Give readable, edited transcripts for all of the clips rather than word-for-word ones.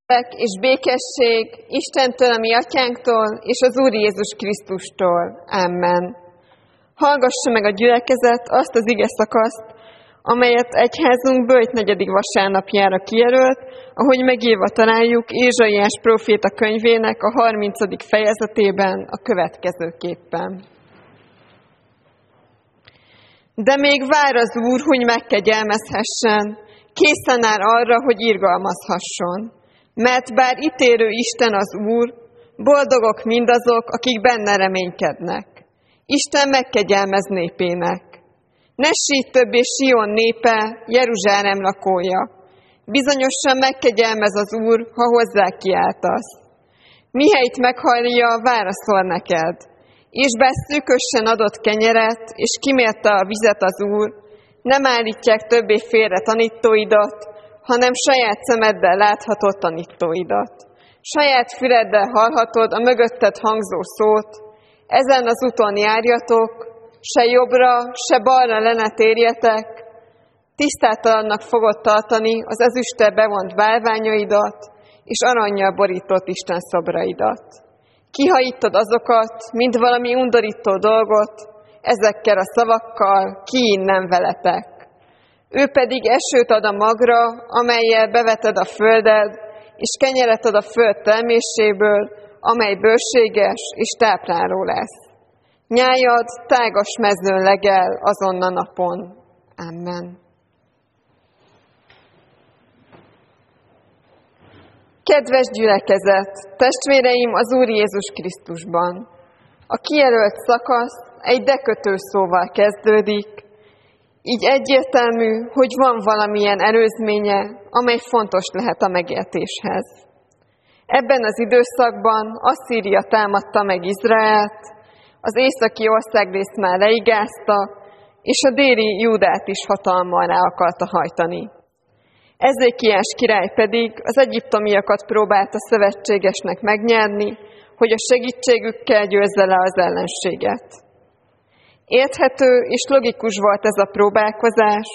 És békesség Istentől, a mi atyánktól, és az Úr Jézus Krisztustól. Amen. Hallgassa meg a gyülekezet azt az ige szakaszt, amelyet egyházunk böjt 4. vasárnapjára kijelölt, ahogy megírva találjuk Ézsaiás próféta könyvének a 30. fejezetében a következőképpen. De még vár az Úr, hogy megkegyelmezhessen, készen áll arra, hogy irgalmazhasson. Mert bár ítélő Isten az Úr, boldogok mindazok, akik benne reménykednek. Isten megkegyelmez népének. Ne sít többé Sion népe, Jeruzsálem lakója. Bizonyosan megkegyelmez az Úr, ha hozzá kiáltasz. Mihelyt meghallja, válaszol neked. És bár szűkösen adott kenyeret, és kimérte a vizet az Úr, nem állítják többé félre tanítóidat, hanem saját szemeddel láthatod tanítóidat. Saját füleddel hallhatod a mögötted hangzó szót, ezen az úton járjatok, se jobbra, se balra le ne térjetek, tisztátalannak fogod tartani az ezüsttel bevont bálványaidat, és arannyal borított Isten szobraidat. Kihajítod azokat, mint valami undorító dolgot, ezekkel a szavakkal ki innen veletek. Ő pedig esőt ad a magra, amellyel beveted a földed, és kenyeret ad a föld terméséből, amely bőséges és tápláló lesz. Nyájad tágas mezőn legel azon a napon. Amen. Kedves gyülekezet, testvéreim az Úr Jézus Krisztusban! A kijelölt szakasz egy dekötő szóval kezdődik, így egyértelmű, hogy van valamilyen előzménye, amely fontos lehet a megértéshez. Ebben az időszakban Asszíria támadta meg Izraelt, az északi országrészt már leigázta, és a déli Júdát is hatalma alá akarta hajtani. Ezékiás király pedig az egyiptomiakat próbálta szövetségesnek megnyerni, hogy a segítségükkel győzze le az ellenséget. Érthető és logikus volt ez a próbálkozás,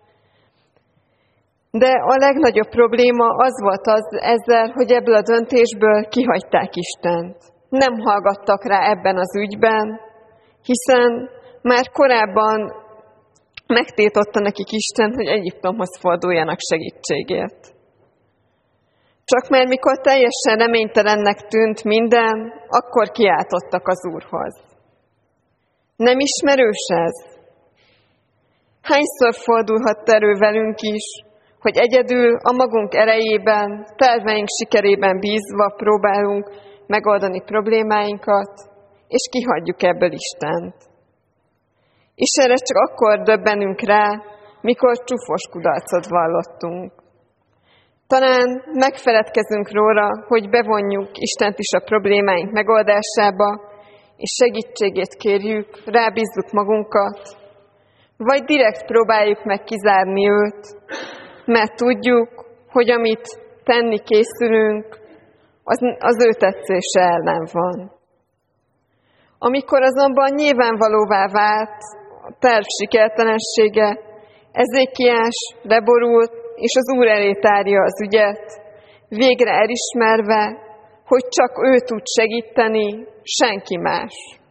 de a legnagyobb probléma az volt ezzel, hogy ebből a döntésből kihagyták Istent. Nem hallgattak rá ebben az ügyben, hiszen már korábban megtiltotta nekik Isten, hogy Egyiptomhoz forduljanak segítségért. Csak már mikor teljesen reménytelennek tűnt minden, akkor kiáltottak az Úrhoz. Nem ismerős ez? Hányszor fordulhat elő velünk is, hogy egyedül a magunk erejében, terveink sikerében bízva próbálunk megoldani problémáinkat, és kihagyjuk ebből Istent. És erre csak akkor döbbenünk rá, mikor csúfos kudarcot vallottunk. Talán megfeledkezünk róla, hogy bevonjuk Istent is a problémáink megoldásába, és segítségét kérjük, rábízzuk magunkat, vagy direkt próbáljuk meg kizárni őt, mert tudjuk, hogy amit tenni készülünk, az ő tetszése ellen van. Amikor azonban nyilvánvalóvá vált a terv sikertelensége, Ezékiás leborult, és az Úr elé tárja az ügyet, végre elismerve, hogy csak ő tud segíteni, senki más.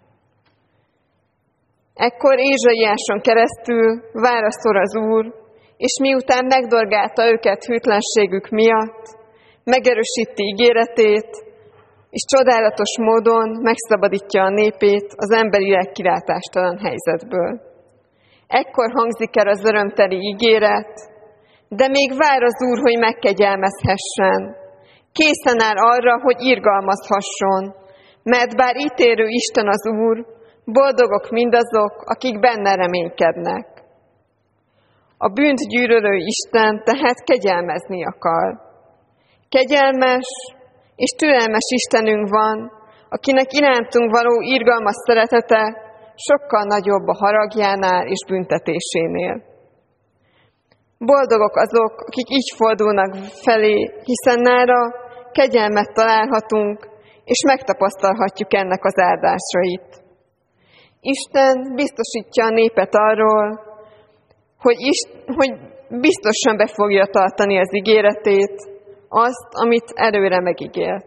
Ekkor Ézsaiáson keresztül válaszol az Úr, és miután megdorgálta őket hűtlenségük miatt, megerősíti ígéretét, és csodálatos módon megszabadítja a népét az emberileg kilátástalan helyzetből. Ekkor hangzik el az örömteli ígéret, de még vár az Úr, hogy megkegyelmezhessen. Készen áll arra, hogy irgalmazhasson, mert bár ítélő Isten az Úr, boldogok mindazok, akik benne reménykednek. A bűnt gyűlölő Isten tehát kegyelmezni akar. Kegyelmes és türelmes Istenünk van, akinek irántunk való irgalmas szeretete sokkal nagyobb a haragjánál és büntetésénél. Boldogok azok, akik így fordulnak felé, hiszen nála kegyelmet találhatunk, és megtapasztalhatjuk ennek az áldásait. Isten biztosítja a népet arról, hogy biztosan be fogja tartani az ígéretét, azt, amit előre megígért.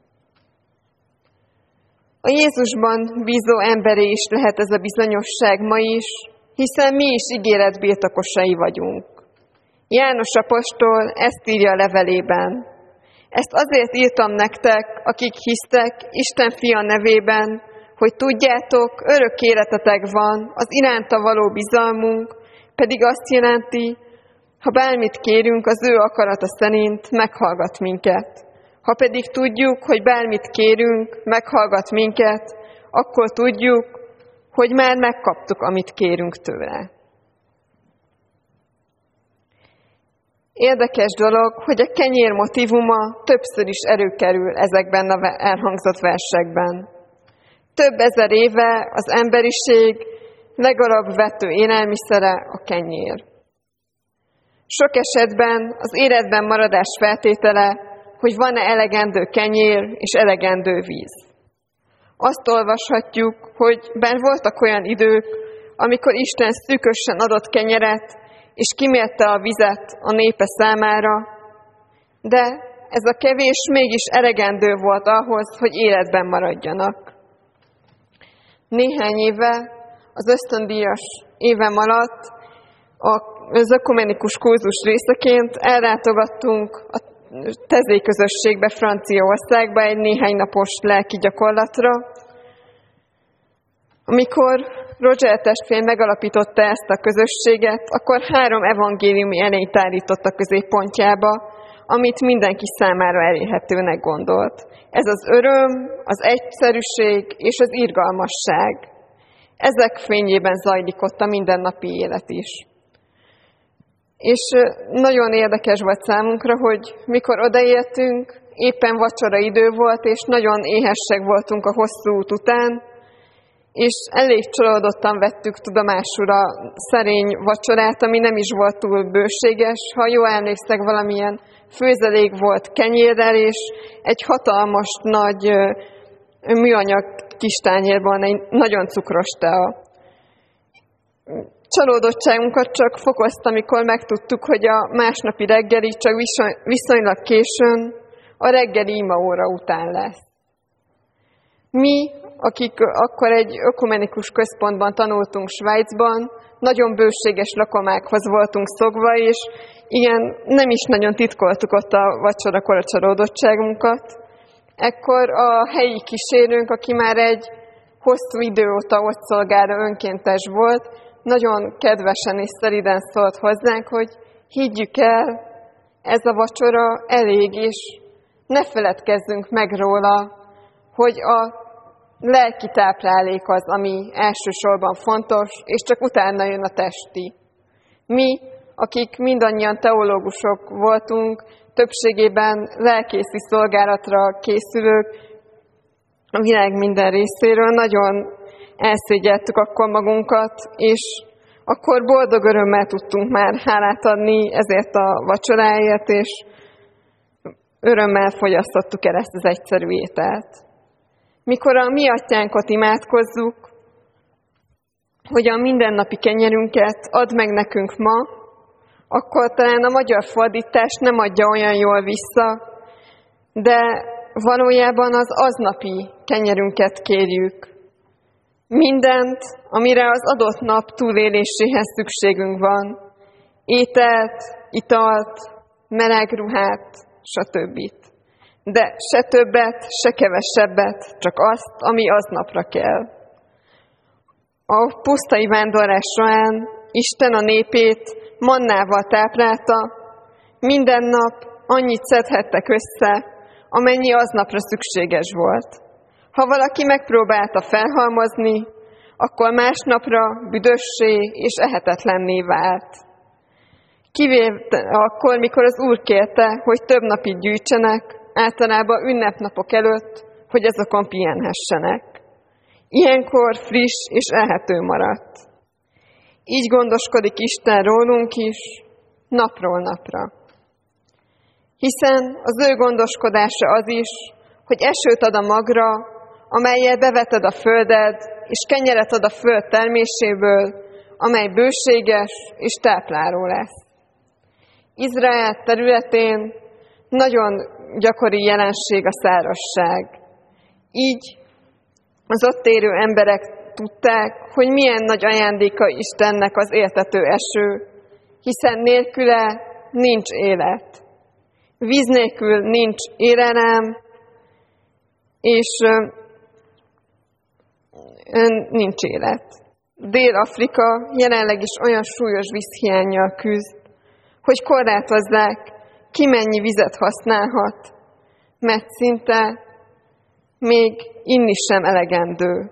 A Jézusban bízó emberé is lehet ez a bizonyosság ma is, hiszen mi is ígéret birtokosai vagyunk. János apostol ezt írja a levelében. Ezt azért írtam nektek, akik hisztek Isten fia nevében, hogy tudjátok, örök életetek van, az iránta való bizalmunk pedig azt jelenti, ha bármit kérünk, az ő akarata szerint meghallgat minket. Ha pedig tudjuk, hogy bármit kérünk, meghallgat minket, akkor tudjuk, hogy már megkaptuk, amit kérünk tőle. Érdekes dolog, hogy a kenyér motívuma többször is előkerül ezekben a elhangzott versekben. Több ezer éve az emberiség legalapvető élelmiszere a kenyér. Sok esetben az életben maradás feltétele, hogy van-e elegendő kenyér és elegendő víz. Azt olvashatjuk, hogy bár voltak olyan idők, amikor Isten szűkösen adott kenyeret, és kimérte a vizet a népe számára, de ez a kevés mégis elegendő volt ahhoz, hogy életben maradjanak. Néhány éve, az ösztöndíjas évem alatt az ökumenikus kurzus részeként ellátogattunk a Tezé közösségbe, Franciaországba egy néhány napos lelki gyakorlatra. Amikor Roger testvér megalapította ezt a közösséget, akkor 3 evangéliumi elényt állított a középpontjába, amit mindenki számára elérhetőnek gondolt. Ez az öröm, az egyszerűség és az irgalmasság. Ezek fényében zajlik ott a mindennapi élet is. És nagyon érdekes volt számunkra, hogy mikor odaértünk, éppen vacsora idő volt, és nagyon éhesek voltunk a hosszú út után, és elég csalódottan vettük tudomásul a szerény vacsorát, ami nem is volt túl bőséges. Ha jól emlékszek, valamilyen főzelék volt kenyérrel, és egy hatalmas nagy műanyag kis tányérban egy nagyon cukros tea. Csalódottságunkat csak fokozta, amikor megtudtuk, hogy a másnapi reggeli csak viszonylag későn a reggeli imaóra után lesz. Mi, akik akkor egy ökumenikus központban tanultunk Svájcban, nagyon bőséges lakomákhoz voltunk szokva, és igen, nem is nagyon titkoltuk ott a vacsorakor a csalódottságunkat. Ekkor a helyi kísérőnk, aki már egy hosszú idő óta ott szolgáló önkéntes volt, nagyon kedvesen és szeliden szólt hozzánk, hogy higgyük el, ez a vacsora elég, és ne feledkezzünk meg róla, hogy a lelki táplálék az, ami elsősorban fontos, és csak utána jön a testi. Mi, akik mindannyian teológusok voltunk, többségében lelkészi szolgálatra készülők a világ minden részéről, nagyon elszégyeltük akkor magunkat, és akkor boldog örömmel tudtunk már hálát adni ezért a vacsoráért, és örömmel fogyasztottuk el ezt az egyszerű ételt. Mikor a mi atyánkot imádkozzuk, hogy a mindennapi kenyerünket add meg nekünk ma, akkor talán a magyar fordítás nem adja olyan jól vissza, de valójában az aznapi kenyerünket kérjük. Mindent, amire az adott nap túléléséhez szükségünk van. Ételt, italt, meleg ruhát, stb. De se többet, se kevesebbet, csak azt, ami aznapra kell. A pusztai vándorlás során Isten a népét mannával táplálta, minden nap annyit szedhettek össze, amennyi aznapra szükséges volt. Ha valaki megpróbálta felhalmozni, akkor másnapra büdössé és ehetetlenné vált. Kivéve akkor, mikor az Úr kérte, hogy több napig gyűjtsenek, általában ünnepnapok előtt, hogy azokon pihenhessenek. Ilyenkor friss és ehető maradt. Így gondoskodik Isten rólunk is, napról napra. Hiszen az ő gondoskodása az is, hogy esőt ad a magra, amellyel beveted a földet, és kenyeret ad a föld terméséből, amely bőséges és tápláló lesz. Izrael területén nagyon gyakori jelenség a szárazság. Így az ott élő emberek tudták, hogy milyen nagy ajándéka Istennek az éltető eső, hiszen nélküle nincs élet. Víz nélkül nincs élelem, és nincs élet. Dél-Afrika jelenleg is olyan súlyos vízhiánnyal küzd, hogy korlátozzák, ki mennyi vizet használhat, mert szinte még inni sem elegendő.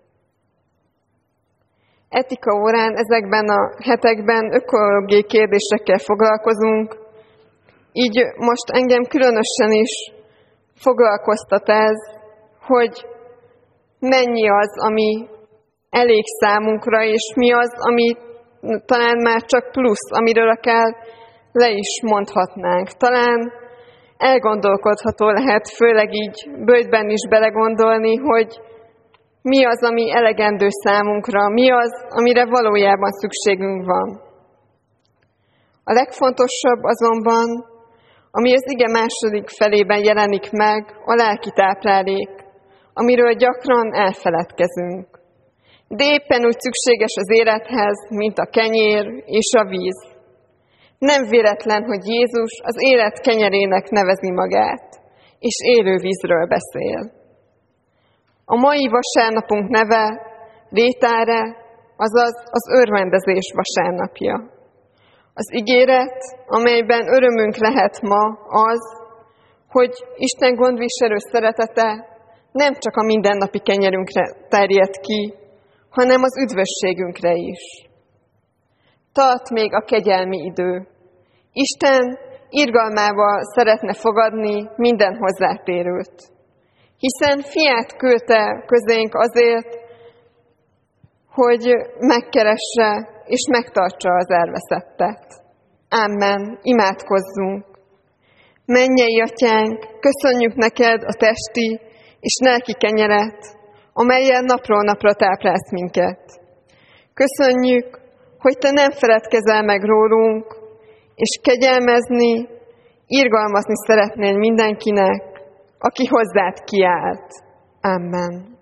Etika órán ezekben a hetekben ökológiai kérdésekkel foglalkozunk, így most engem különösen is foglalkoztat ez, hogy mennyi az, ami elég számunkra, és mi az, ami talán már csak plusz, amiről akár le is mondhatnánk. Talán elgondolkodható lehet, főleg így bölgyben is belegondolni, hogy mi az, ami elegendő számunkra, mi az, amire valójában szükségünk van. A legfontosabb azonban, ami az ige második felében jelenik meg, a lelki táplálék, amiről gyakran elfeledkezünk. De éppen úgy szükséges az élethez, mint a kenyér és a víz. Nem véletlen, hogy Jézus az élet kenyerének nevezi magát, és élő vízről beszél. A mai vasárnapunk neve Létáre, azaz az örvendezés vasárnapja. Az ígéret, amelyben örömünk lehet ma az, hogy Isten gondviselő szeretete nem csak a mindennapi kenyerünkre terjed ki, hanem az üdvösségünkre is. Tart még a kegyelmi idő. Isten irgalmával szeretne fogadni minden hozzátérőt, hiszen fiát küldte közénk azért, hogy megkeresse és megtartsa az elveszettet. Amen. Imádkozzunk. Mennyei Atyánk, köszönjük neked a testi és lelki kenyeret, amellyel napról napra táplálsz minket. Köszönjük, hogy te nem feledkezel meg rólunk, és kegyelmezni, irgalmazni szeretnél mindenkinek, aki hozzád kiállt. Amen.